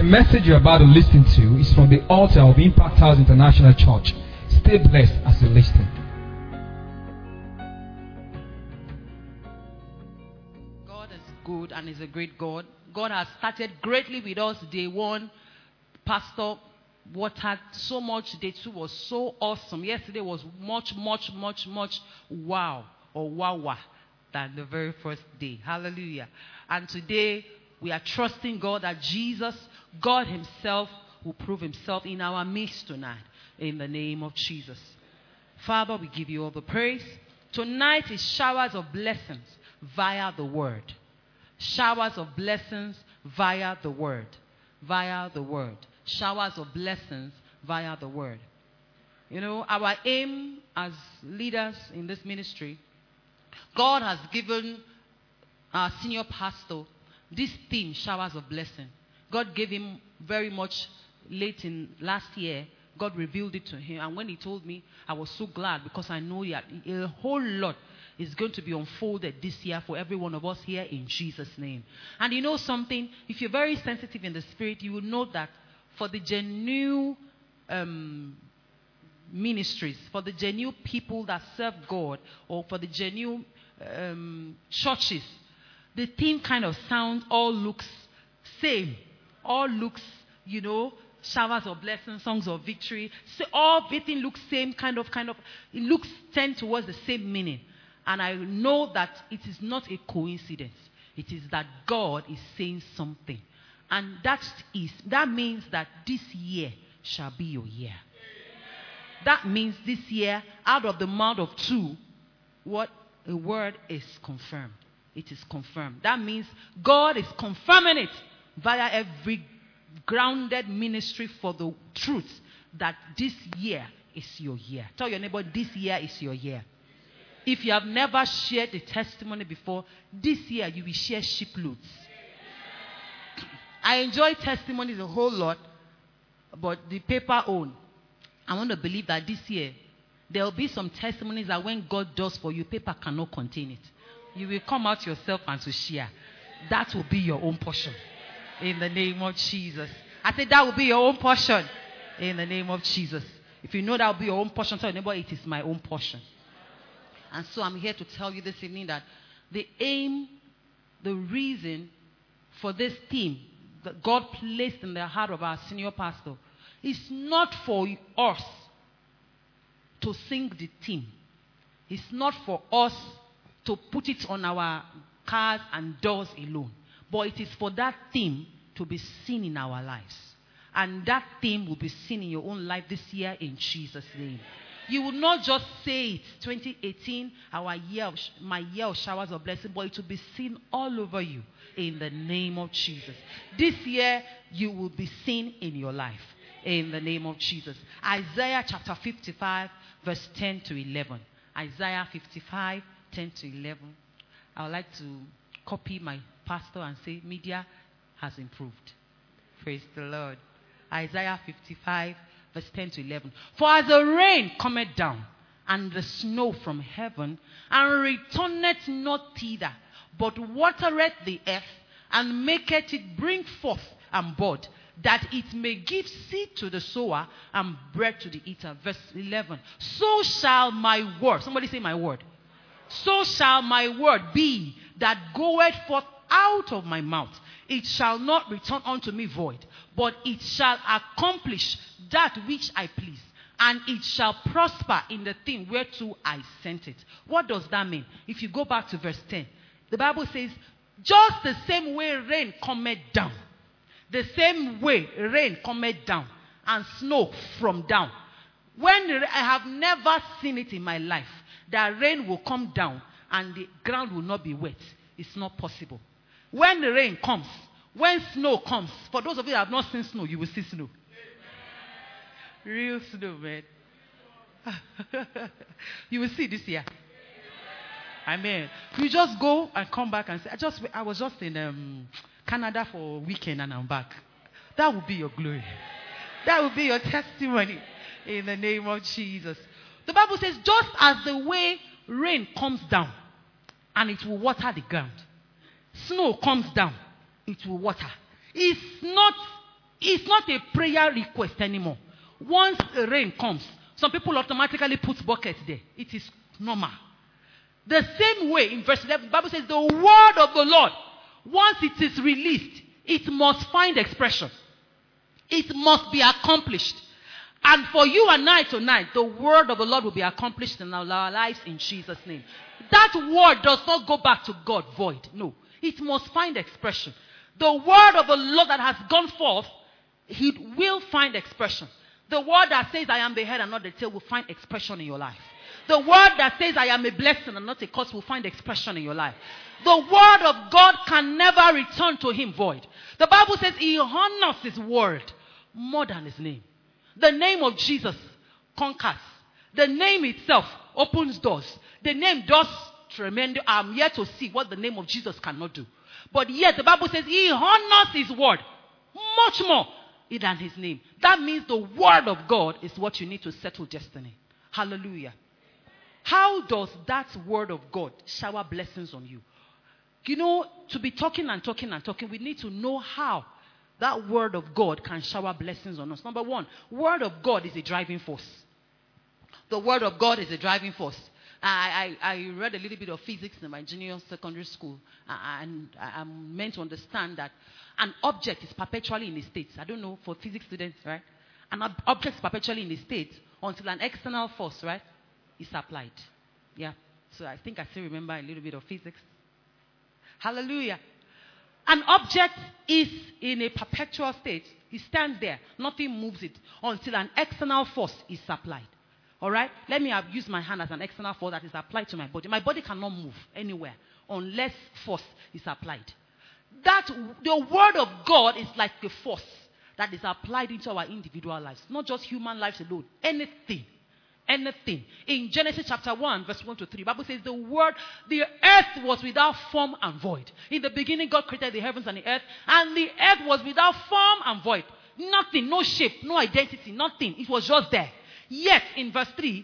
message you're about to listen to is from the altar of Impact House International Church. Stay blessed as you listen. God is good and is a great God. God has started greatly with us day one. Pastor watered so much. Day two was so awesome. Yesterday was much wow or wawa than the very first day. Hallelujah. And today we are trusting God that Jesus, God himself, will prove himself in our midst tonight. In the name of Jesus. Father, we give you all the praise. Tonight is showers of blessings via the word. Showers of blessings via the word. Via the word. Showers of blessings via the word. You know, our aim as leaders in this ministry, God has given our senior pastor this theme, showers of blessing. God gave him very much late in last year. God revealed it to him. And when he told me, I was so glad because I know that a whole lot is going to be unfolded this year for every one of us here in Jesus' name. And you know something? If you're very sensitive in the spirit, you will know that for the genuine ministries, for the genuine people that serve God, or for the genuine churches, the theme kind of sounds, all looks same. All looks, you know, showers of blessing, songs of victory. So everything looks same, kind of. It looks tend towards the same meaning. And I know that it is not a coincidence. It is that God is saying something. And that means that this year shall be your year. That means this year, out of the mouth of two, what a word is confirmed. It is confirmed. That means God is confirming it via every grounded ministry for the truth that this year is your year. Tell your neighbor, this year is your year. If you have never shared the testimony before, this year you will share shiploads. I enjoy testimonies a whole lot, but the paper own. I want to believe that this year there will be some testimonies that when God does for you, paper cannot contain it. You will come out yourself and to share. That will be your own portion. In the name of Jesus. I said that will be your own portion. In the name of Jesus. If you know that will be your own portion, tell your neighbor it is my own portion. And so I'm here to tell you this evening that the aim, the reason for this theme that God placed in the heart of our senior pastor is not for us to sing the theme. It's not for us to put it on our cars and doors alone. But it is for that theme to be seen in our lives. And that theme will be seen in your own life this year in Jesus' name. You will not just say it, 2018, my year of showers of blessing, but it will be seen all over you in the name of Jesus. This year, you will be seen in your life in the name of Jesus. Isaiah chapter 55, verse 10 to 11. Isaiah 55, 10 to 11. I would like to copy my pastor and say media has improved. Praise the Lord. Isaiah 55, verse 10 to 11. For as the rain cometh down, and the snow from heaven, and returneth not thither, but watereth the earth, and maketh it bring forth and bud, that it may give seed to the sower, and bread to the eater. Verse 11. So shall my word, somebody say my word. So shall my word be that goeth forth out of my mouth. It shall not return unto me void, but it shall accomplish that which I please, and it shall prosper in the thing whereto I sent it. What does that mean? If you go back to verse 10, the Bible says, just the same way rain cometh down, the same way rain cometh down, and snow from down. I have never seen it in my life, that rain will come down and the ground will not be wet. It's not possible. When the rain comes, when snow comes, for those of you that have not seen snow, you will see snow. Real snow, man. You will see this year. Amen. You just go and come back and say, I was just in Canada for a weekend and I'm back. That will be your glory. That will be your testimony in the name of Jesus. The Bible says, just as the way rain comes down and it will water the ground, snow comes down, it will water. It's not It's not a prayer request anymore. Once the rain comes, some people automatically put buckets there. It is normal. The same way in verse 11, the Bible says the word of the Lord, once it is released, it must find expression. It must be accomplished. And for you and I tonight, the word of the Lord will be accomplished in our lives in Jesus' name. That word does not go back to God void. No. It must find expression. The word of the Lord that has gone forth, it will find expression. The word that says, I am the head and not the tail, will find expression in your life. The word that says, I am a blessing and not a curse, will find expression in your life. The word of God can never return to him void. The Bible says he honors his word more than his name. The name of Jesus conquers. The name itself opens doors. The name does tremendous. I'm yet to see what the name of Jesus cannot do. But yet the Bible says he honors his word much more than his name. That means the word of God is what you need to settle destiny. Hallelujah. How does that word of God shower blessings on you? You know, to be talking and talking and talking, we need to know how that word of God can shower blessings on us. Number one, word of God is a driving force. The word of God is a driving force. I read a little bit of physics in my junior secondary school, and I'm meant to understand that an object is perpetually in a state. I don't know, for physics students, right? An object is perpetually in a state until an external force, right, is applied. Yeah. So I think I still remember a little bit of physics. Hallelujah. An object is in a perpetual state. It stands there. Nothing moves it until an external force is applied. All right? Let me use my hand as an external force that is applied to my body. My body cannot move anywhere unless force is applied. The word of God is like a force that is applied into our individual lives. Not just human lives alone. Anything. Anything. In Genesis chapter 1, verse 1 to 3, the Bible says the earth was without form and void. In the beginning, God created the heavens and the earth was without form and void. Nothing, no shape, no identity, nothing. It was just there. Yet, in verse 3,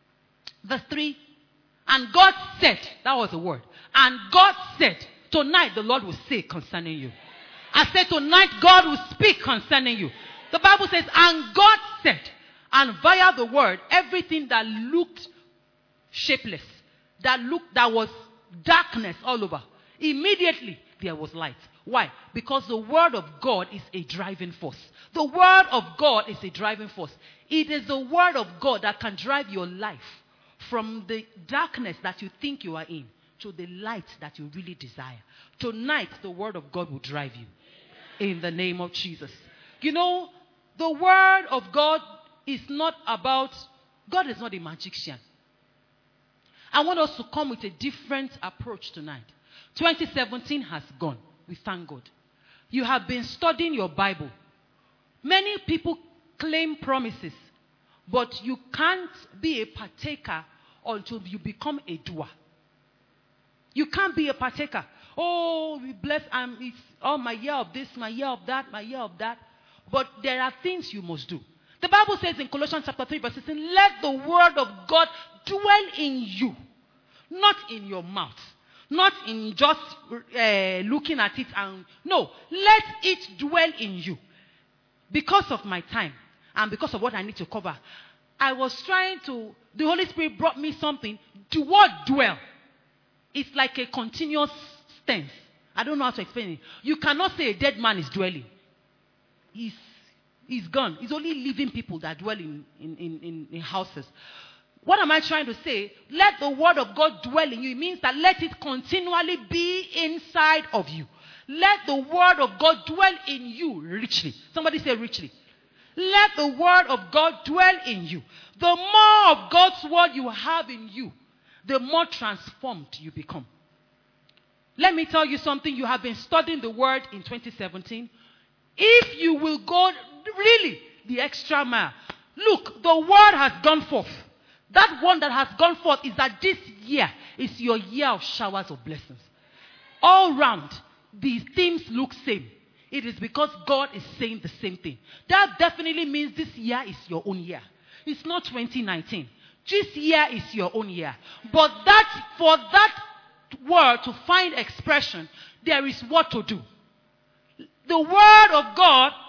and God said, that was the word, and God said, tonight the Lord will say concerning you. I said tonight God will speak concerning you. The Bible says, and God said, and via the word, everything that looked shapeless, that was darkness all over, immediately there was light. Why? Because the word of God is a driving force. The word of God is a driving force. It is the word of God that can drive your life from the darkness that you think you are in to the light that you really desire. Tonight, the word of God will drive you. In the name of Jesus. You know, the word of God is not about, God is not a magician. I want us to come with a different approach tonight. 2017 has gone. We thank God. You have been studying your Bible. Many people claim promises, but you can't be a partaker until you become a doer. You can't be a partaker. Oh, we bless, it's my year of this, my year of that, my year of that. But there are things you must do. The Bible says in Colossians chapter 3, verse 16, let the word of God dwell in you, not in your mouth. Not in just looking at it. No, let it dwell in you. Because of my time and because of what I need to cover, I was the Holy Spirit brought me something. The word dwell. It's like a continuous tense. I don't know how to explain it. You cannot say a dead man is dwelling. He's gone. It's only living people that dwell in houses. What am I trying to say? Let the word of God dwell in you. It means that let it continually be inside of you. Let the word of God dwell in you richly. Somebody say richly. Let the word of God dwell in you. The more of God's word you have in you, the more transformed you become. Let me tell you something. You have been studying the word in 2017. If you will go really the extra mile, look, the word has gone forth. That one that has gone forth is that this year is your year of showers of blessings. All round, these themes look same. It is because God is saying the same thing. That definitely means this year is your own year. It's not 2019. This year is your own year. But for that word to find expression, there is what to do. The word of God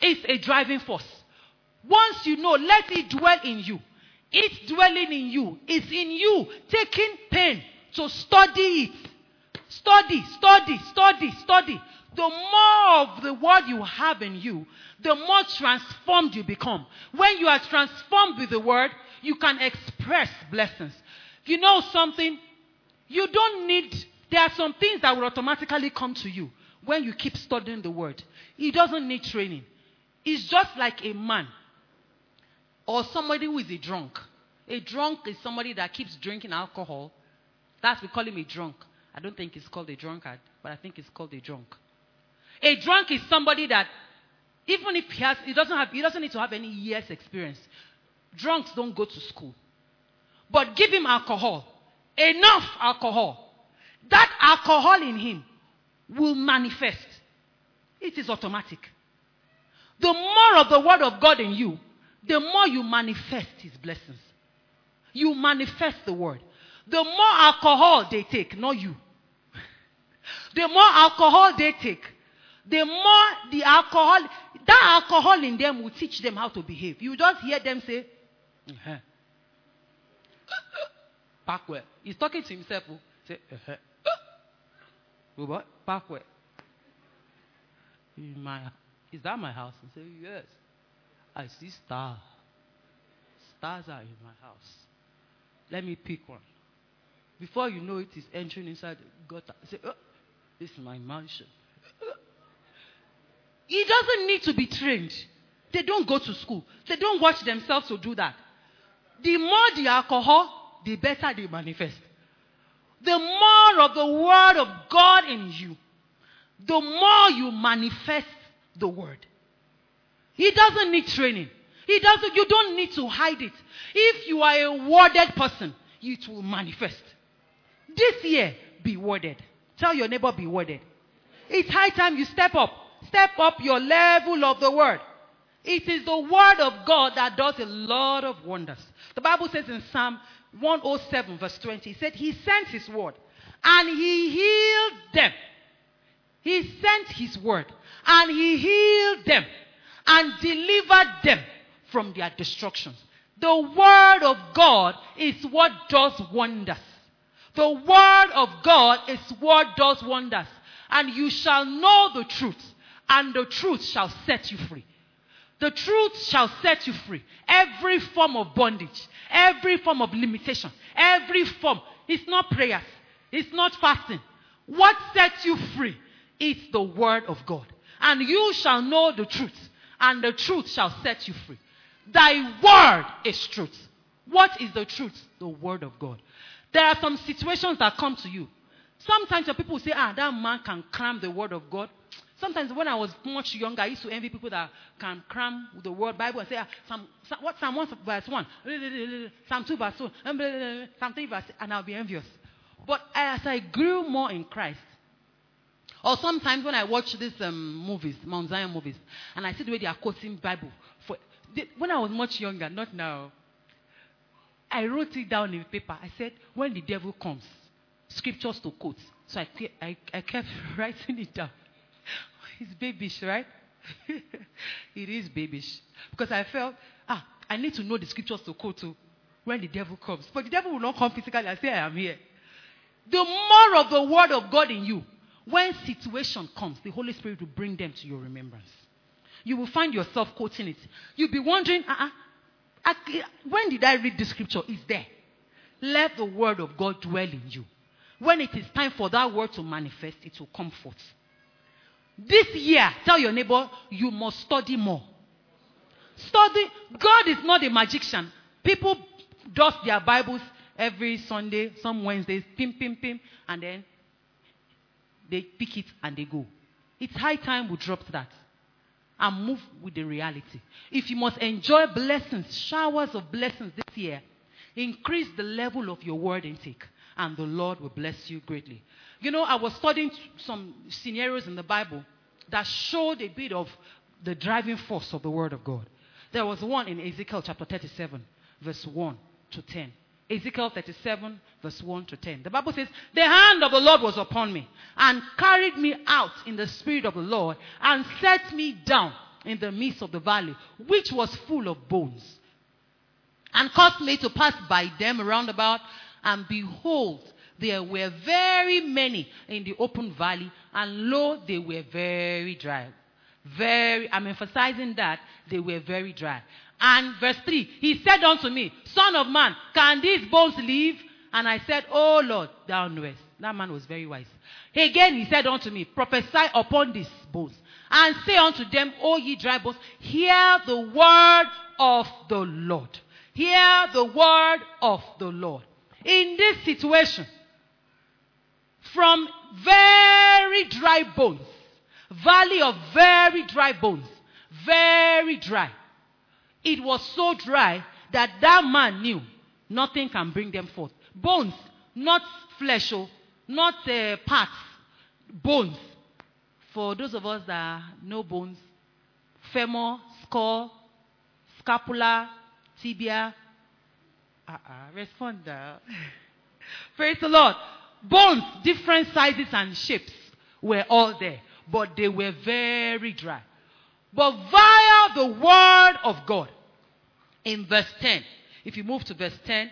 is a driving force. Once you know, let it dwell in you. It's dwelling in you. It's in you taking pain to study it. Study. The more of the word you have in you, the more transformed you become. When you are transformed with the word, you can express blessings. You know something? You don't need, there are some things that will automatically come to you when you keep studying the word. It doesn't need training. It's just like a man or somebody who is a drunk. A drunk is somebody that keeps drinking alcohol. We call him a drunk. I don't think it's called a drunkard, but I think it's called a drunk. A drunk is somebody that, even if he doesn't need to have any years experience. Drunks don't go to school. But give him alcohol. Enough alcohol. That alcohol in him will manifest. It is automatic. The more of the word of God in you, the more you manifest his blessings. You manifest the word. The more alcohol they take, not you. The more alcohol they take, the more that alcohol in them will teach them how to behave. You just hear them say, backward. He's talking to himself. Say, what? Backward. Is that my house? He said, yes. I see stars. Stars are in my house. Let me pick one. Before you know it, he's entering inside the gutter. Say, this is my mansion. He doesn't need to be trained. They don't go to school. They don't watch themselves to do that. The more the alcohol, the better they manifest. The more of the word of God in you, the more you manifest the word. He doesn't need training. You don't need to hide it. If you are a worded person, it will manifest. This year, be worded. Tell your neighbor, be worded. It's high time you step up. Step up your level of the word. It is the word of God that does a lot of wonders. The Bible says in Psalm 107 verse 20, it said, he sent his word and he healed them. He sent his word and he healed them and delivered them from their destructions. The word of God is what does wonders. The word of God is what does wonders. And you shall know the truth, and the truth shall set you free. The truth shall set you free. Every form of bondage, every form of limitation, every form. It's not prayers. It's not fasting. What sets you free is the word of God. And you shall know the truth, and the truth shall set you free. Thy word is truth. What is the truth? The word of God. There are some situations that come to you. Sometimes your people say, that man can cram the word of God. Sometimes when I was much younger, I used to envy people that can cram the word Bible and say, Psalm 1 verse 1, Psalm 2 verse 2, Psalm 3 verse 6, and I'll be envious. But as I grew more in Christ, or sometimes when I watch these movies, Mount Zion movies, and I see the way they are quoting Bible. When I was much younger, not now, I wrote it down in paper. I said, when the devil comes, scriptures to quote. So I kept writing it down. It's babyish, right? It is babyish. Because I felt, I need to know the scriptures to quote to when the devil comes. But the devil will not come physically and say, I am here. The more of the word of God in you, when situation comes, the Holy Spirit will bring them to your remembrance. You will find yourself quoting it. You'll be wondering, when did I read the scripture? It's there. Let the word of God dwell in you. When it is time for that word to manifest, it will come forth. This year, tell your neighbor, you must study more. Study. God is not a magician. People dust their Bibles every Sunday, some Wednesdays, pim, and then they pick it and they go. It's high time we drop that and move with the reality. If you must enjoy blessings, showers of blessings this year, increase the level of your word intake, and the Lord will bless you greatly. You know, I was studying some scenarios in the Bible that showed a bit of the driving force of the word of God. There was one in Ezekiel chapter 37, verse 1 to 10. Ezekiel 37, verse 1 to 10. The Bible says, the hand of the Lord was upon me and carried me out in the spirit of the Lord and set me down in the midst of the valley, which was full of bones, and caused me to pass by them round about, and behold, there were very many in the open valley, and lo, they were very dry. I'm emphasizing that they were very dry. And verse 3, he said unto me, Son of man, can these bones live? And I said, O Lord, thou knowest. That man was very wise. Again he said unto me, prophesy upon these bones, and say unto them, O ye dry bones, hear the word of the Lord. Hear the word of the Lord. In this situation, from very dry bones, valley of very dry bones, very dry. It was so dry that man knew nothing can bring them forth. Bones, not flesh, not parts, bones. For those of us that know bones, femur, skull, scapula, tibia. Respond now. Praise the Lord. Bones, different sizes and shapes were all there, but they were very dry. But via the word of God, in verse 10, if you move to verse 10,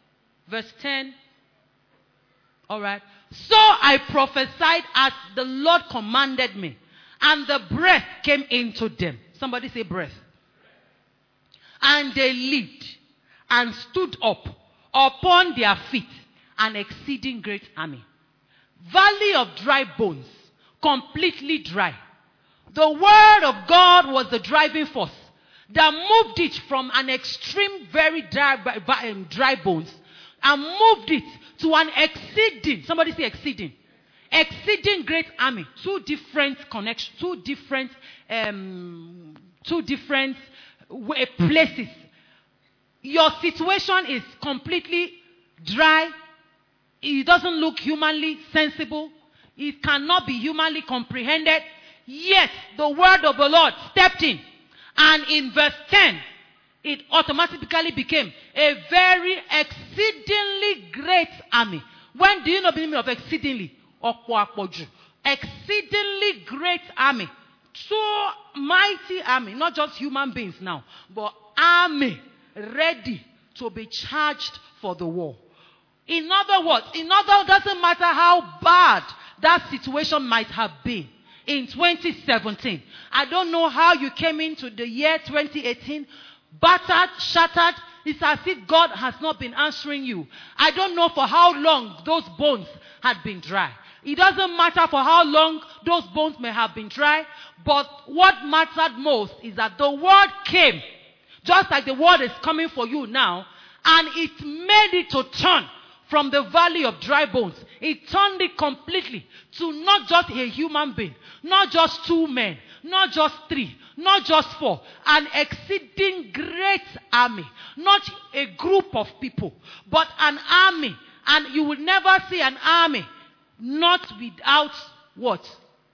all right. So I prophesied as the Lord commanded me, and the breath came into them. Somebody say breath. And they lived and stood up upon their feet, an exceeding great army. Valley of dry bones, completely dry. The word of God was the driving force that moved it from an extreme, very dry bones, and moved it to an exceeding, somebody say exceeding great army. Two different connections, two different places. Your situation is completely dry. It doesn't look humanly sensible. It cannot be humanly comprehended. Yet the word of the Lord stepped in. And in verse 10, it automatically became a very exceedingly great army. When do you know the meaning of exceedingly? Exceedingly great army. So mighty army, not just human beings now, but army ready to be charged for the war. In other words, doesn't matter how bad that situation might have been in 2017. I don't know how you came into the year 2018, battered, shattered. It's as if God has not been answering you. I don't know for how long those bones had been dry. It doesn't matter for how long those bones may have been dry, but what mattered most is that the word came, just like the word is coming for you now, and it made it to turn from the valley of dry bones. It turned it completely to not just a human being, not just two men, not just three, not just four, an exceeding great army, not a group of people, but an army. And you will never see an army not without what?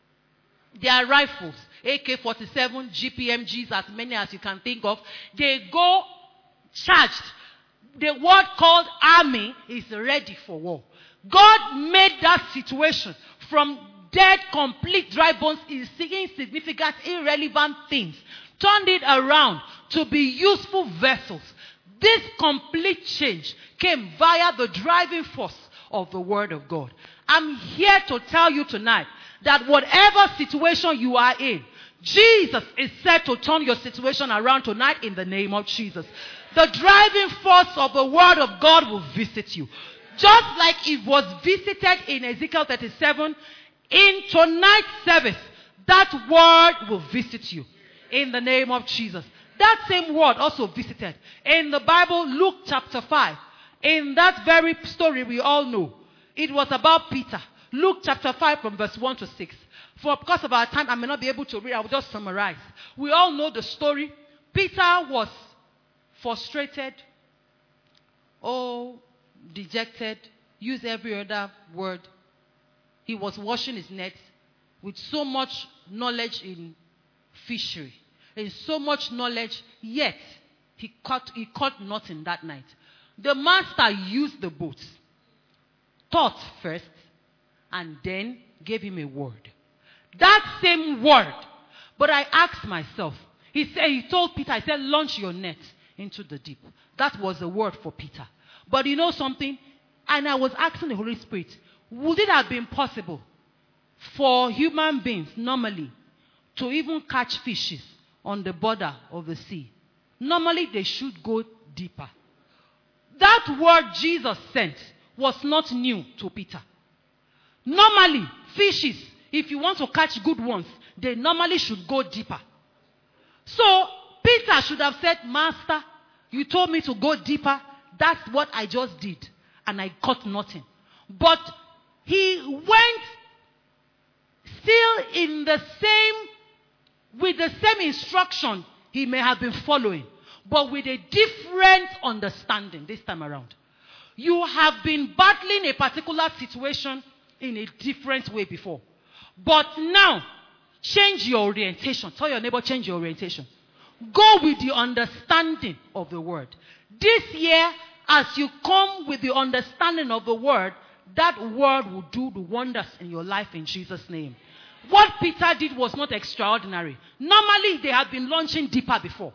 Their rifles, AK-47, GPMGs, as many as you can think of. They go charged. The word called army is ready for war. God made that situation from dead, complete dry bones, insignificant, irrelevant things, turned it around to be useful vessels. This complete change came via the driving force of the word of God. I'm here to tell you tonight that whatever situation you are in, Jesus is set to turn your situation around tonight in the name of Jesus. The driving force of the word of God will visit you. Just like it was visited in Ezekiel 37, in tonight's service, that word will visit you in the name of Jesus. That same word also visited in the Bible, Luke chapter 5. In that very story we all know, it was about Peter. Luke chapter 5 from verse 1 to 6. Because of our time, I may not be able to read. I will just summarize. We all know the story. Peter was frustrated, dejected, use every other word. He was washing his nets with so much knowledge in fishery, and so much knowledge, yet he caught nothing that night. The master used the boat, thought first, and then gave him a word. That same word. But I asked myself, He told Peter, he said, launch your net into the deep. That was the word for Peter. But you know something? And I was asking the Holy Spirit, would it have been possible for human beings normally to even catch fishes on the border of the sea? Normally they should go deeper. That word Jesus sent was not new to Peter. Normally, fishes, if you want to catch good ones, they normally should go deeper. So, Peter should have said, Master, you told me to go deeper. That's what I just did. And I caught nothing. But he went still in the same, with the same instruction he may have been following, but with a different understanding this time around. You have been battling a particular situation in a different way before. But now, change your orientation. Tell your neighbor, change your orientation. Go with the understanding of the word. This year, as you come with the understanding of the word, that word will do the wonders in your life in Jesus' name. What Peter did was not extraordinary. Normally, they had been launching deeper before.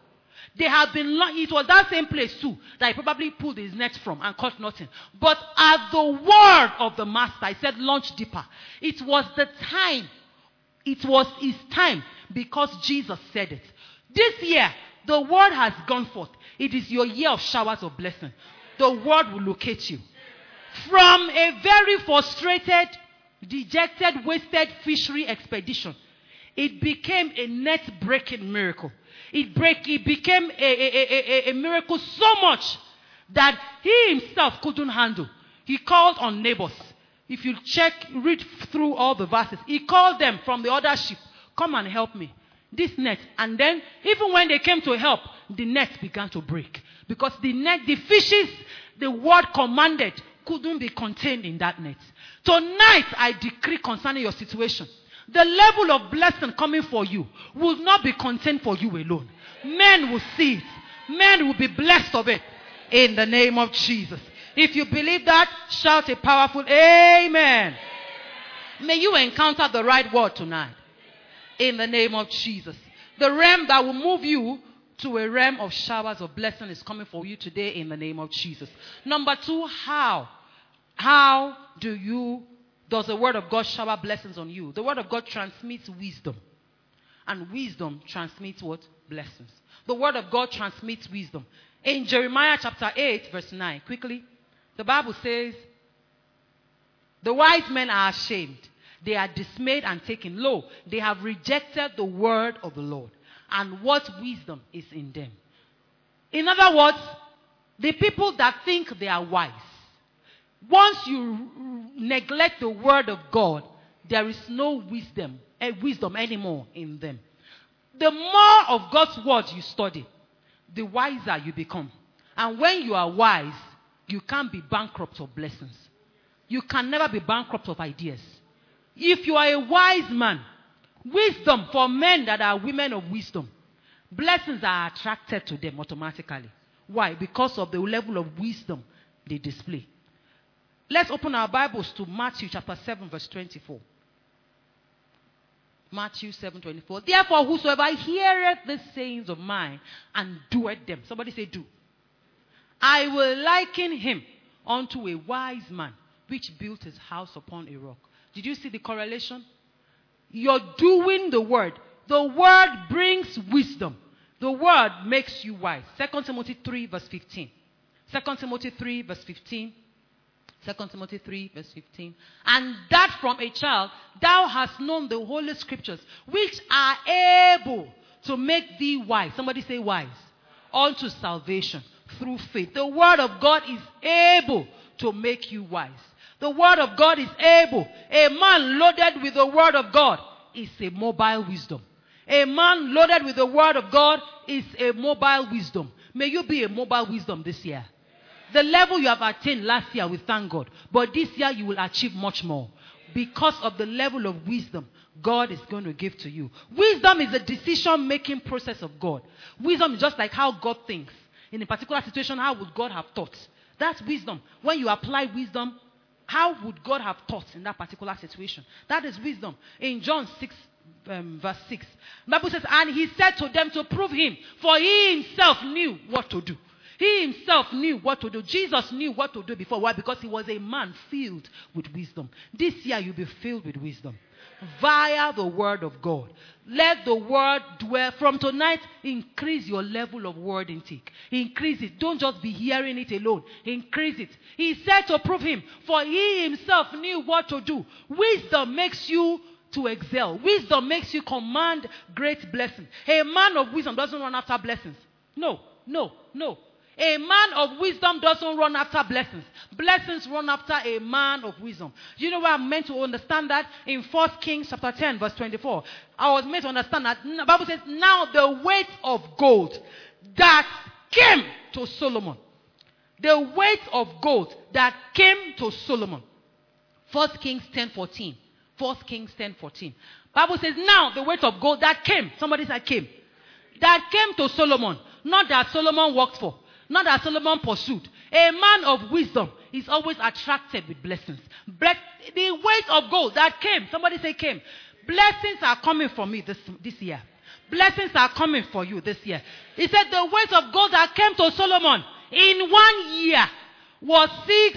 It was that same place too that he probably pulled his net from and caught nothing. But at the word of the master, he said, launch deeper. It was the time. It was his time because Jesus said it. This year, the word has gone forth. It is your year of showers of blessing. The word will locate you. From a very frustrated, dejected, wasted fishery expedition, it became a net-breaking miracle. It became a miracle so much that he himself couldn't handle. He called on neighbors. If you read through all the verses, he called them from the other ship. Come and help me. This net. And then, even when they came to help, the net began to break. Because the fishes, the word commanded, couldn't be contained in that net. Tonight, I decree concerning your situation, the level of blessing coming for you will not be contained for you alone. Men will see it. Men will be blessed of it. In the name of Jesus. If you believe that, shout a powerful amen. May you encounter the right word tonight. In the name of Jesus. The realm that will move you to a realm of showers of blessing is coming for you today in the name of Jesus. Number 2, how? How does the word of God shower blessings on you? The word of God transmits wisdom. And wisdom transmits what? Blessings. The word of God transmits wisdom. In Jeremiah chapter 8 verse 9, quickly, the Bible says, the wise men are ashamed. They are dismayed and taken low. They have rejected the word of the Lord. And what wisdom is in them. In other words, the people that think they are wise, once you neglect the word of God, there is no wisdom anymore in them. The more of God's word you study, the wiser you become. And when you are wise, you can't be bankrupt of blessings. You can never be bankrupt of ideas. If you are a wise man, wisdom for men that are women of wisdom, blessings are attracted to them automatically. Why? Because of the level of wisdom they display. Let's open our Bibles to Matthew chapter 7 verse 24. Matthew 7:24. Therefore, whosoever heareth the sayings of mine and doeth them. Somebody say do. I will liken him unto a wise man which built his house upon a rock. Did you see the correlation? You're doing the word. The word brings wisdom. The word makes you wise. 2 Timothy 3 verse 15. 2 Timothy 3 verse 15. 2 Timothy 3 verse 15. And that from a child thou hast known the holy scriptures, which are able to make thee wise. Somebody say wise. Unto salvation through faith. The word of God is able to make you wise. The word of God is able. A man loaded with the word of God is a mobile wisdom. A man loaded with the word of God is a mobile wisdom. May you be a mobile wisdom this year. The level you have attained last year, we thank God. But this year you will achieve much more. Because of the level of wisdom God is going to give to you. Wisdom is a decision-making process of God. Wisdom is just like how God thinks. In a particular situation, how would God have thought? That's wisdom. When you apply wisdom, how would God have thought in that particular situation? That is wisdom. In John 6 verse 6. The Bible says, and he said to them to prove him, for he himself knew what to do. He himself knew what to do. Jesus knew what to do before. Why? Because he was a man filled with wisdom. This year you'll be filled with wisdom via the word of God. Let the word dwell. From tonight, increase your level of word intake. Increase it. Don't just be hearing it alone. Increase it. He said to prove him, for he himself knew what to do. Wisdom makes you to excel. Wisdom makes you command great blessings. A man of wisdom doesn't run after blessings. No. A man of wisdom doesn't run after blessings. Blessings run after a man of wisdom. You know where I'm meant to understand that? In 1 Kings chapter 10 verse 24. I was meant to understand that. The Bible says, now the weight of gold that came to Solomon. The weight of gold that came to Solomon. 1 Kings 10:14. 1 Kings 10:14. Bible says, now the weight of gold that came. Somebody said came. That came to Solomon. Not that Solomon worked for. Not that Solomon pursued. A man of wisdom is always attracted with blessings. The weight of gold that came. Somebody say came. Blessings are coming for me this year. Blessings are coming for you this year. He said the weight of gold that came to Solomon in 1 year was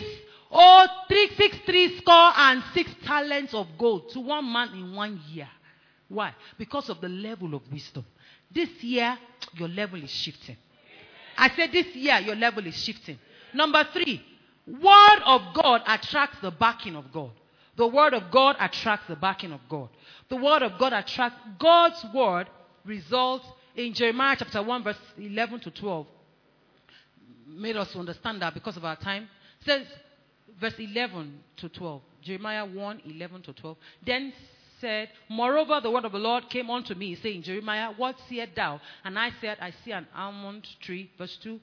6 talents of gold to one man in 1 year. Why? Because of the level of wisdom. This year, your level is shifting. I said this year, your level is shifting. Number 3, word of God attracts the backing of God. The word of God attracts the backing of God. The word of God attracts. God's word results in Jeremiah chapter 1 verse 11 to 12. Made us understand that because of our time. It says verse 11 to 12. Jeremiah 1, 11 to 12. Then said, moreover, the word of the Lord came unto me, saying, Jeremiah, what seest thou? And I said, I see an almond tree. Verse 2.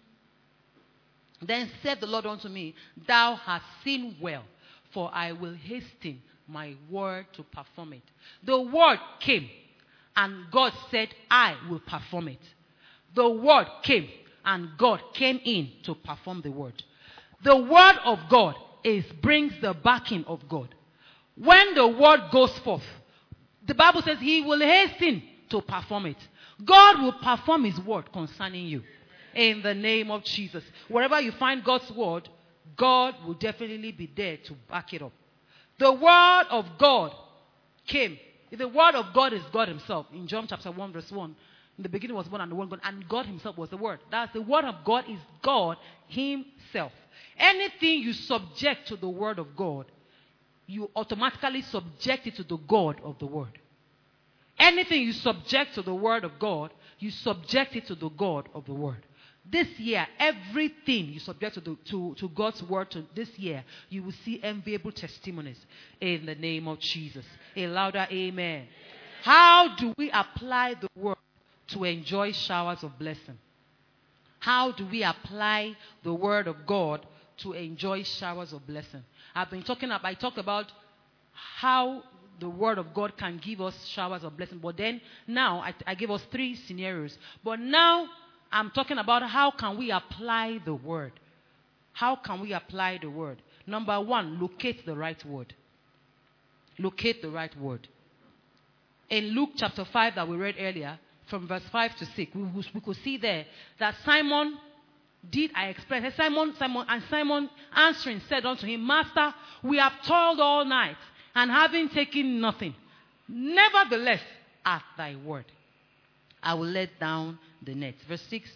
Then said the Lord unto me, thou hast seen well, for I will hasten my word to perform it. The word came, and God said, I will perform it. The word came, and God came in to perform the word. The word of God brings the backing of God. When the word goes forth, the Bible says he will hasten to perform it. God will perform his word concerning you. In the name of Jesus. Wherever you find God's word, God will definitely be there to back it up. The word of God came. The word of God is God himself. In John chapter 1 verse 1. In the beginning was one and the one God. And God himself was the word. That's the word of God is God himself. Anything you subject to the word of God, you automatically subject it to the God of the word. Anything you subject to the word of God, you subject it to the God of the word. This year, everything you subject to God's word this year, you will see enviable testimonies in the name of Jesus. A louder amen. How do we apply the word to enjoy showers of blessing? How do we apply the word of God to enjoy showers of blessing? I talked about how the word of God can give us showers of blessing. But then now I gave us 3 scenarios. But now I'm talking about how can we apply the word. How can we apply the word? Number 1, locate the right word. Locate the right word. In Luke chapter 5 that we read earlier, from verse 5 to 6, we could see there that Simon did I express? Simon answering said unto him, Master, we have toiled all night and having taken nothing. Nevertheless, at thy word, I will let down the net. Verse 6.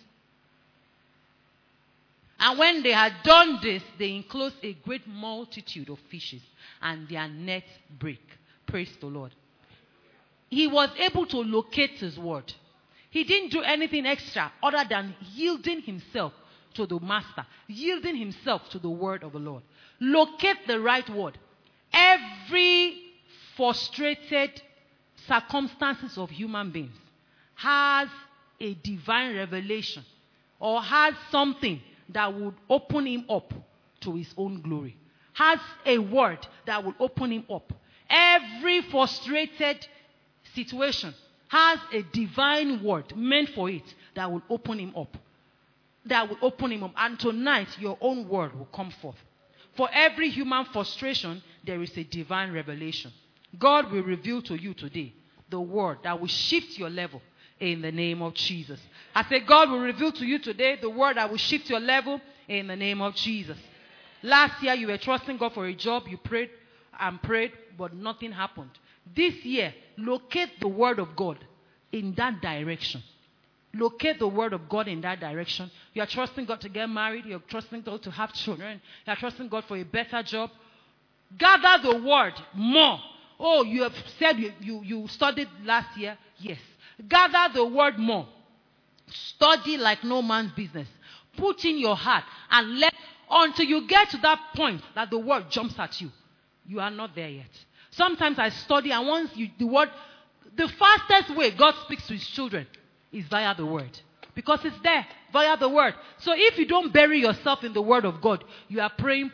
And when they had done this, they enclosed a great multitude of fishes, and their nets break. Praise the Lord. He was able to locate his word. He didn't do anything extra other than yielding himself to the master, yielding himself to the word of the Lord. Locate the right word. Every frustrated circumstances of human beings has a divine revelation or has something that would open him up to his own glory. Has a word that will open him up. Every frustrated situation has a divine word meant for it that will open him up. That will open him up. And tonight, your own word will come forth. For every human frustration, there is a divine revelation. God will reveal to you today the word that will shift your level in the name of Jesus. I say God will reveal to you today the word that will shift your level in the name of Jesus. Last year you were trusting God for a job. You prayed and prayed, but nothing happened. This year, locate the word of God in that direction. Locate the word of God in that direction. You are trusting God to get married. You are trusting God to have children. You are trusting God for a better job. Gather the word more. Oh, you have said you studied last year. Yes. Gather the word more. Study like no man's business. Put in your heart and let until you get to that point that the word jumps at you. You are not there yet. Sometimes I study, and once the fastest way God speaks to his children is via the word. Because it's there, via the word. So if you don't bury yourself in the word of God, you are praying.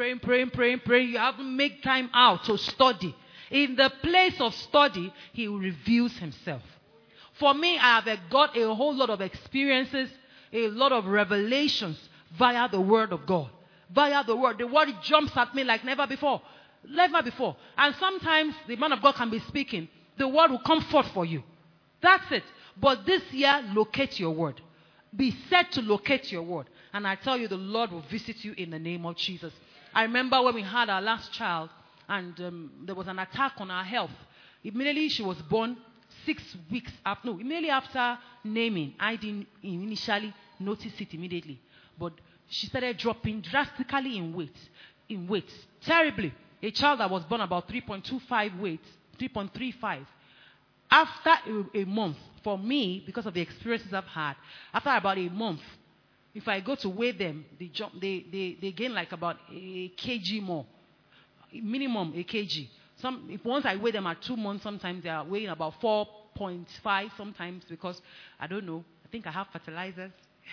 You haven't made time out to study. In the place of study, he reveals himself. For me, I have got a whole lot of experiences, a lot of revelations via the word of God. Via the word. The word jumps at me like never before. Never before. And sometimes the man of God can be speaking. The word will come forth for you. That's it. But this year, locate your word. Be set to locate your word. And I tell you, the Lord will visit you in the name of Jesus. I remember when we had our last child, and there was an attack on our health. Immediately she was born 6 weeks after. No, immediately after naming. I didn't initially notice it immediately. But she started dropping drastically in weight. Terribly. A child that was born about 3.25 weight, 3.35. After a month, for me, because of the experiences I've had, after about a month, if I go to weigh them, they gain like about a kg more. Minimum a kg. Once I weigh them at 2 months, sometimes they are weighing about 4.5 sometimes because, I don't know, I think I have fertilizers.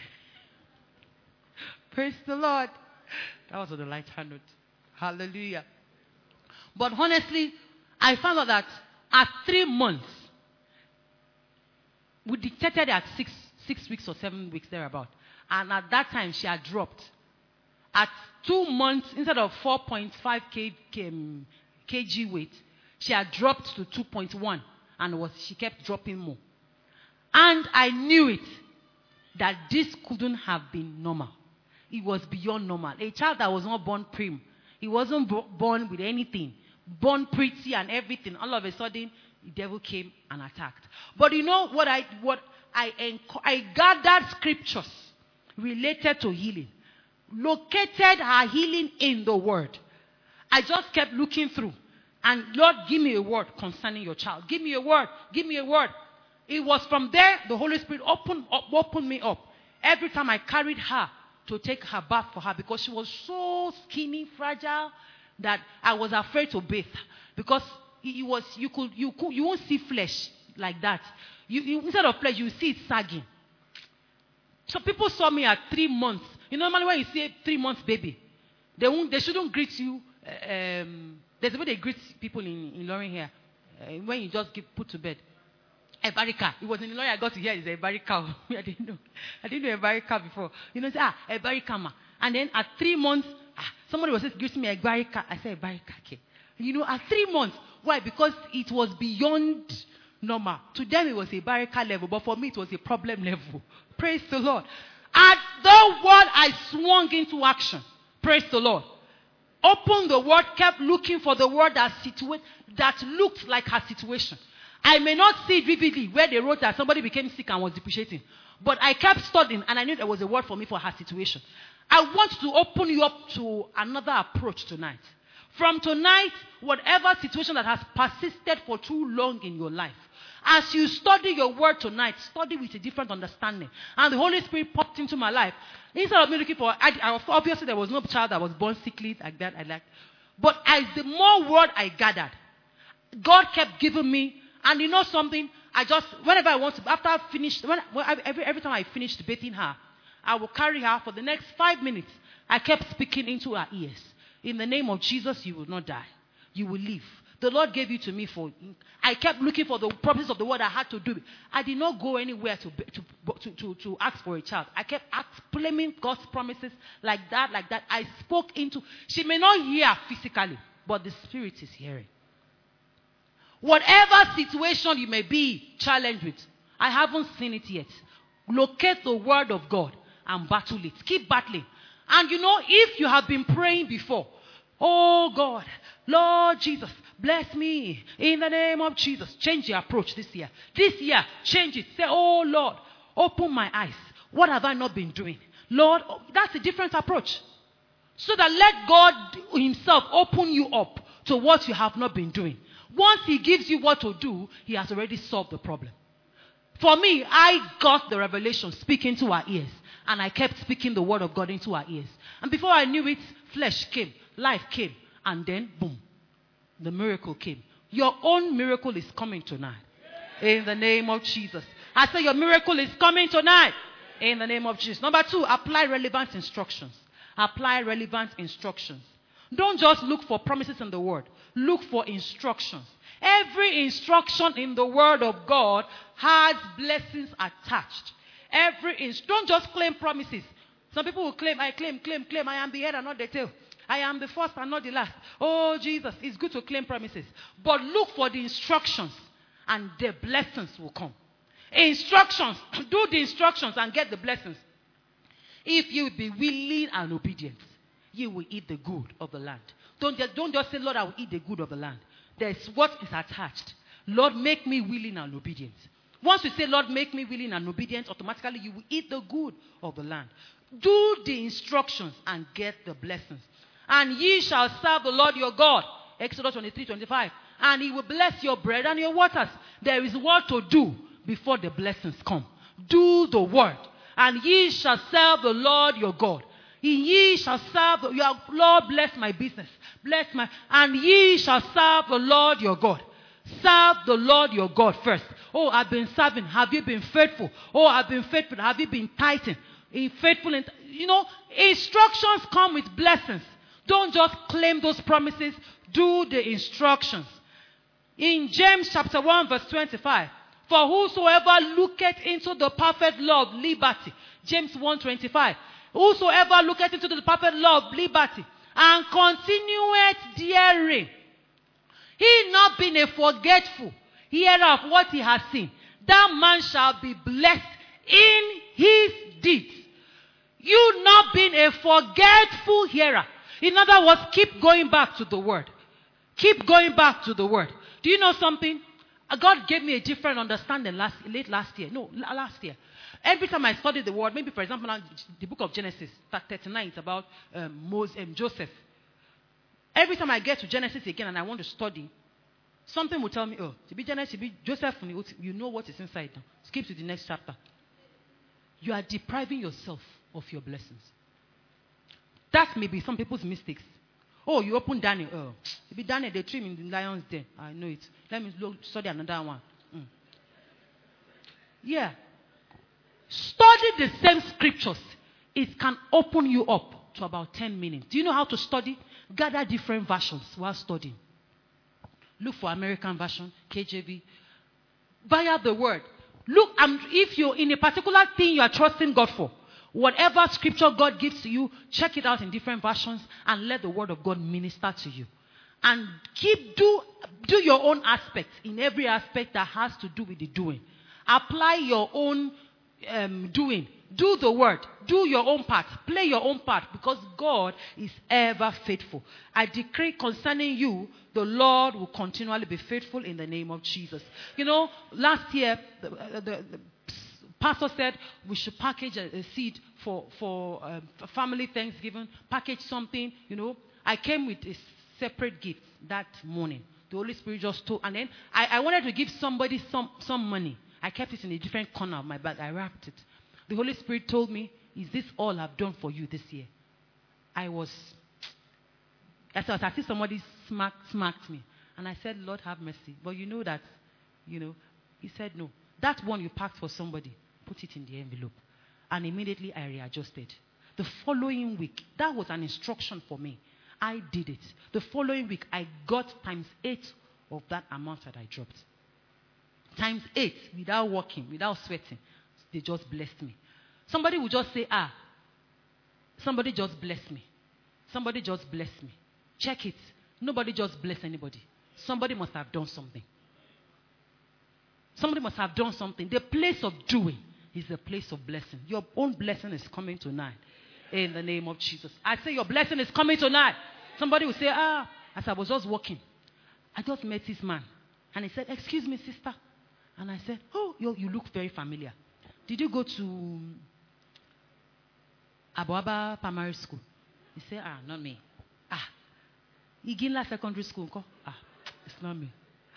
Praise the Lord. That was on the light hand note. Hallelujah. But honestly, I found out that at 3 months, we detected at 6 weeks or 7 weeks thereabout. And at that time, she had dropped. At 2 months, instead of 4.5 kg weight, she had dropped to 2.1. And she kept dropping more. And I knew it, that this couldn't have been normal. It was beyond normal. A child that was not born prim. He wasn't born with anything. Born pretty and everything. All of a sudden, the devil came and attacked. But you know what I gathered scriptures related to healing. Located her healing in the word. I just kept looking through. And Lord, give me a word concerning your child. Give me a word. Give me a word. It was from there the Holy Spirit opened me up. Every time I carried her to take her bath for her because she was so skinny, fragile, that I was afraid to bathe. Because you won't see flesh like that. Instead of flesh, you see it sagging. So people saw me at 3 months. You know, normally when you see a 3 months baby, they shouldn't greet you. There's a way they greet people in Lorraine here. When you just put to bed. Ebarika. It was in Lorraine I got to hear it's Ebarika. I didn't know Ebarika before. You know, say, Ebarika ma. And then at 3 months, somebody was just greeting me Ebarika. I said, Ebarika. Okay. You know, at 3 months. Why? Because it was beyond normal. To them it was a Ebarika level, but for me it was a problem level. Praise the Lord. At the word I swung into action. Praise the Lord. Opened the word, kept looking for the word that looked like her situation. I may not see it vividly where they wrote that somebody became sick and was depreciating. But I kept studying and I knew there was a word for me for her situation. I want to open you up to another approach tonight. From tonight, whatever situation that has persisted for too long in your life, as you study your word tonight, study with a different understanding. And the Holy Spirit popped into my life. Instead of me looking for, obviously there was no child that was born sickly like that. But as the more word I gathered, God kept giving me. And you know something? Whenever I want to, after I finished, every time I finished bathing her, I will carry her for the next 5 minutes. I kept speaking into her ears. In the name of Jesus, you will not die. You will live. The Lord gave you to me for. I kept looking for the promises of the word I had to do. I did not go anywhere to ask for a child. I kept claiming God's promises like that. I spoke into. She may not hear physically, but the spirit is hearing. Whatever situation you may be challenged with, I haven't seen it yet. Locate the word of God and battle it. Keep battling. And if you have been praying before, oh God, Lord Jesus, bless me in the name of Jesus. Change your approach this year. This year, change it. Say, oh Lord, open my eyes. What have I not been doing? Lord, that's a different approach. So that let God himself open you up to what you have not been doing. Once he gives you what to do, he has already solved the problem. For me, I got the revelation speaking to our ears. And I kept speaking the word of God into our ears. And before I knew it, flesh came, life came. And then, boom, the miracle came. Your own miracle is coming tonight. In the name of Jesus. I say your miracle is coming tonight. In the name of Jesus. Number 2, apply relevant instructions. Apply relevant instructions. Don't just look for promises in the word. Look for instructions. Every instruction in the word of God has blessings attached. Don't just claim promises. Some people will claim. I am the head and not the tail. I am the first and not the last. Oh, Jesus, it's good to claim promises. But look for the instructions and the blessings will come. Instructions. Do the instructions and get the blessings. If you be willing and obedient, you will eat the good of the land. Don't just say, Lord, I will eat the good of the land. There's what is attached. Lord, make me willing and obedient. Once you say, Lord, make me willing and obedient, automatically you will eat the good of the land. Do the instructions and get the blessings. And ye shall serve the Lord your God. Exodus 23:25. And he will bless your bread and your waters. There is what to do before the blessings come. Do the word. And ye shall serve the Lord your God. Ye shall serve your Lord, bless my business. And ye shall serve the Lord your God. Serve the Lord your God first. Oh, I've been serving. Have you been faithful? Oh, I've been faithful. Have you been tithing? Faithful. Instructions come with blessings. Don't just claim those promises. Do the instructions. In James chapter 1 verse 25. For whosoever looketh into the perfect law of liberty. James 1:25. Whosoever looketh into the perfect law of liberty and continueth therein. He not being a forgetful hearer of what he has seen. That man shall be blessed in his deeds. You not being a forgetful hearer. In other words, keep going back to the word. Keep going back to the word. Do you know something? God gave me a different understanding last year. Every time I study the word, maybe for example, now the book of Genesis, 39, it's about Joseph. Every time I get to Genesis again and I want to study, something will tell me, oh, to be Genesis, to be Joseph, you know what is inside now. Skip to the next chapter. You are depriving yourself of your blessings. That may be some people's mistakes. Oh, you open Daniel. Oh, to be Daniel, they trim in the lion's den. I know it. Let me study another one. Yeah. Study the same scriptures. It can open you up to about 10 minutes. Do you know how to study? Gather different versions while studying. Look for American version, KJV. Via the word. Look, if you're in a particular thing you are trusting God for, whatever scripture God gives to you, check it out in different versions and let the word of God minister to you. And do your own aspects in every aspect that has to do with the doing. Apply your own doing. Do the word. Do your own part. Play your own part because God is ever faithful. I decree concerning you, the Lord will continually be faithful in the name of Jesus. Last year, the pastor said we should package a seed for family Thanksgiving. Package something, I came with a separate gift that morning. The Holy Spirit just told. And then I wanted to give somebody some money. I kept it in a different corner of my bag. I wrapped it. The Holy Spirit told me, is this all I've done for you this year? I see somebody smacked me. And I said, Lord, have mercy. But you know that, he said, no. That one you packed for somebody, put it in the envelope. And immediately I readjusted. The following week, that was an instruction for me. I did it. The following week, I got times 8 of that amount that I dropped. Times 8, without working, without sweating. They just blessed me. Somebody will just say, somebody just blessed me. Somebody just blessed me. Check it. Nobody just bless anybody. Somebody must have done something. Somebody must have done something. The place of doing is the place of blessing. Your own blessing is coming tonight. In the name of Jesus. I say your blessing is coming tonight. Somebody will say, as I was just walking, I just met this man. And he said, excuse me, sister. And I said, oh, you look very familiar. Did you go to Aboaba Primary School? He said, not me. Iginla Secondary School. It's not me.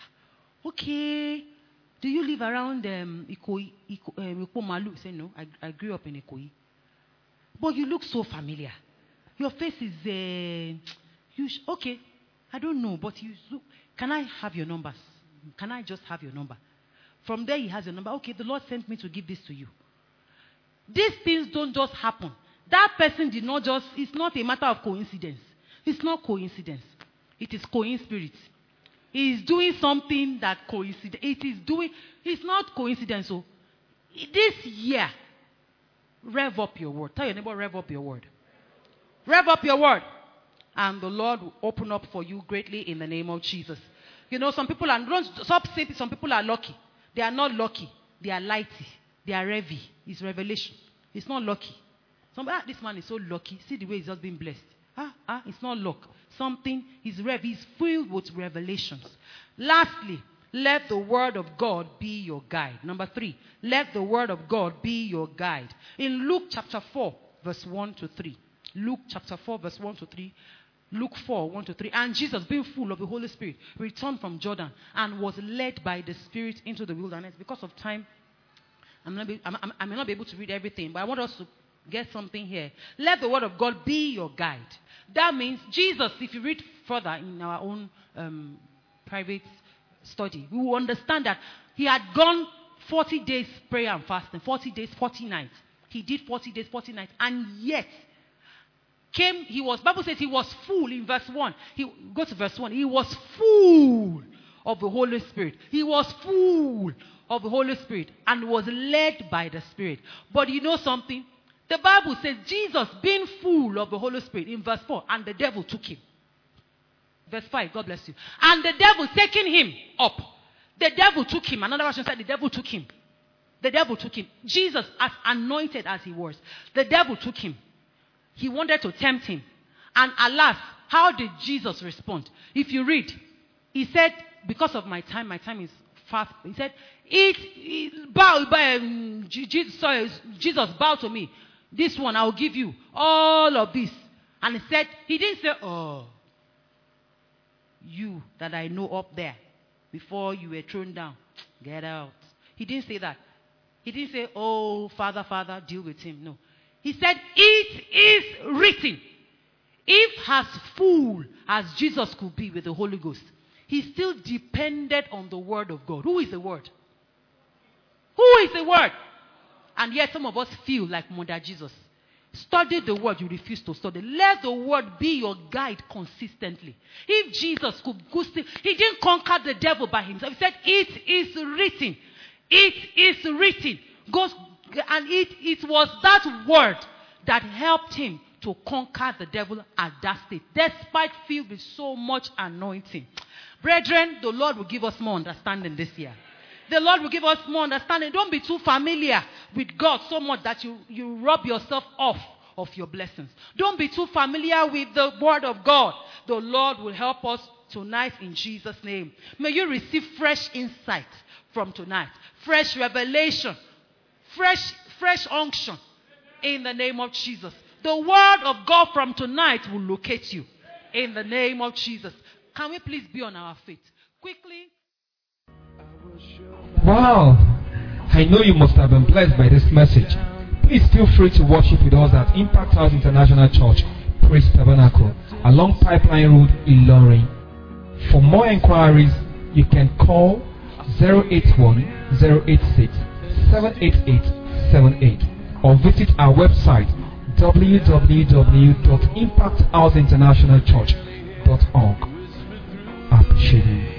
Okay. Do you live around Ikoyi? Malu? He said, no, I grew up in Ikoyi. But you look so familiar. Your face is, okay, I don't know, but you look, can I have your numbers? Can I just have your number? From there, he has your number. Okay, the Lord sent me to give this to you. These things don't just happen. That person did not just, it's not a matter of coincidence. It's not coincidence. It is coinspirit. He is doing something that coincidence. It's not coincidence. So, this year, rev up your word. Tell your neighbor, rev up your word. Rev up your word. And the Lord will open up for you greatly in the name of Jesus. You know, some people are, don't stop saying some people are lucky. They are not lucky. They are lighty. They are revy. It's revelation. It's not lucky. This man is so lucky. See the way he's just been blessed. It's not luck. Something is he's filled with revelations. Lastly, let the word of God be your guide. Number 3, let the word of God be your guide. In Luke chapter 4, verse 1 to 3. Luke chapter 4, verse 1 to 3. Luke 4, 1 to 3. And Jesus, being full of the Holy Spirit, returned from Jordan and was led by the Spirit into the wilderness. Because of time, I may not be able to read everything, but I want us to get something here. Let the word of God be your guide. That means Jesus, if you read further in our own private study, we will understand that he had gone 40 days prayer and fasting, 40 days, 40 nights. He did 40 days, 40 nights, and yet Bible says he was full in verse 1. Go to verse 1. He was full of the Holy Spirit. He was full of the Holy Spirit and was led by the Spirit. But you know something? The Bible says Jesus being full of the Holy Spirit in verse 4, and the devil took him. Verse 5, God bless you. And the devil taking him up. The devil took him. Another version said the devil took him. The devil took him. Jesus, as anointed as he was, the devil took him. He wanted to tempt him. And alas, how did Jesus respond? If you read, he said, because of my time is fast. He said, Jesus bowed to me. This one, I will give you all of this. And he didn't say, oh, you that I know up there, before you were thrown down, get out. He didn't say that. He didn't say, oh, Father, deal with him. No. He said, it is written. If as full as Jesus could be with the Holy Ghost, he still depended on the word of God. Who is the word? Who is the word? And yet some of us feel like Mother Jesus. Study the word, you refuse to study. Let the word be your guide consistently. If Jesus could go still, he didn't conquer the devil by himself. He said, it is written. It is written. And it was that word that helped him to conquer the devil at that state, despite filled with so much anointing. Brethren, the Lord will give us more understanding this year. The Lord will give us more understanding. Don't be too familiar with God so much that you rob yourself off of your blessings. Don't be too familiar with the word of God. The Lord will help us tonight in Jesus' name. May you receive fresh insight from tonight. Fresh revelation. Fresh unction in the name of Jesus. The word of God from tonight will locate you in the name of Jesus. Can we please be on our feet? Quickly. Wow. I know you must have been blessed by this message. Please feel free to worship with us at Impact House International Church, Praise Tabernacle, along Pipeline Road, Ilorin. For more inquiries, you can call 081-086-78878 or visit our website www.impacthouseinternationalchurch.org. I appreciate you.